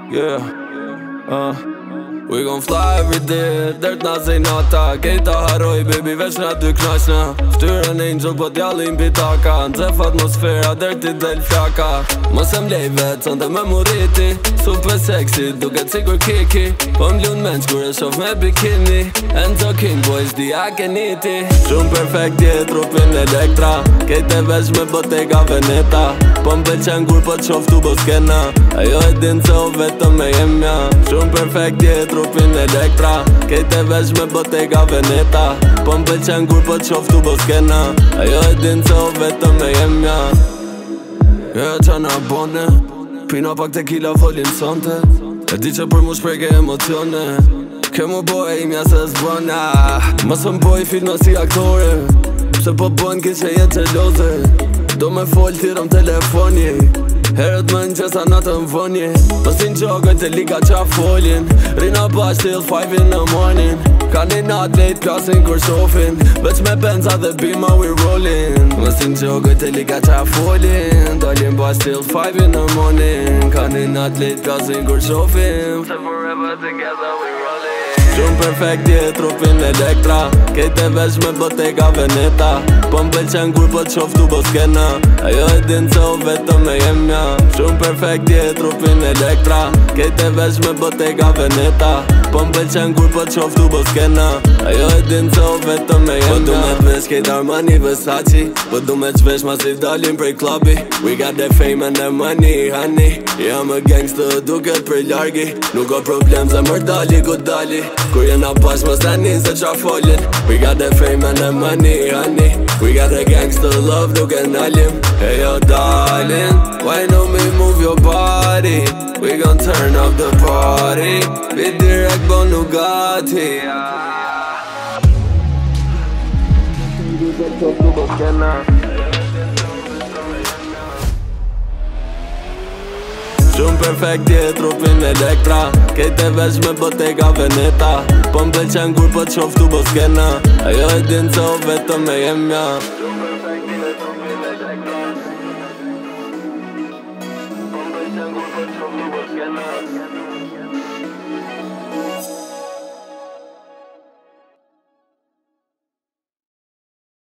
We gon' fly every day, dirt na zej nata Kejta haroj baby, veç na dy knaqna Ftyre në angel, po t'jallin pitaka Nxef atmosfera, dirty del fjaka Mos e mlej vet, sonde me muriti Super sexy, duket sigur kiki Po m'lun menç kur e shof me bikini Enzo King boys, di a keniti Shumë perfect je, trupin elektra Kejt e veç me bottega veneta Po m'pëlqen kur po t'shof tu bo skena Ajo e din se o vetëm me jemja Shumë perfect je, trupin elektra Kejt e veç me bottega veneta Po m'pëlqen kur po t'shof tu bo skena Ajo e din se o vetëm me jemja Qana bone Pina pak tequila folin sonte E di që për mu shprejke emocione Ke mu boj imja se s'bona Mos më boj filma si aktore Se po bojnë ki që jetë gjeloze Do me fol tirëm telefoni Herët më në qesa natë më vonje Mos t'in qogën të liga qa folin Rina bash till 5 in the morning Ka një natë lejt klasin kur shofin Veç me benza dhe bima we rollin Mos t'in qogën të liga qa folin Dalin bash till 5 in the morning Ka një natë lejt klasin kur shofin Se forever together we rollin Shumë perfect je, trupin elektra Kejt e veç me bottega veneta Po m'pëlqen kur po t'shof tu bo skena Ajo e din se o vetëm me jemja Shumë perfect je, trupin elektra Kejt e veç me bottega veneta Po m'pëlqen kur po t'shof tu bo skena Ajo e din se o vetëm me jemja Po du me t'vesh kejt Armani Versace Po du me t'vesh ma si dalin prej klubi We got that fame and that money, honey Jam a gangster, duket prej largi Nuk o problem zemër dali ku dali Kur jena pas mos tani se qa folin We got that fame and that money, honey We got that gangster love, duke nalim Hey yo darling, why don't we move your body? We gon' turn up the party Vi direkt bon Nugatti Shumë perfect je, trupin elektra Kejt e veç me bottega veneta Po m'pëlqen kur po t'shof tu bo skena Ajo e din se o vetëm me jemja Shumë perfect je, trupin elektra Po m'pëlqen kur po t'shof tu bo skena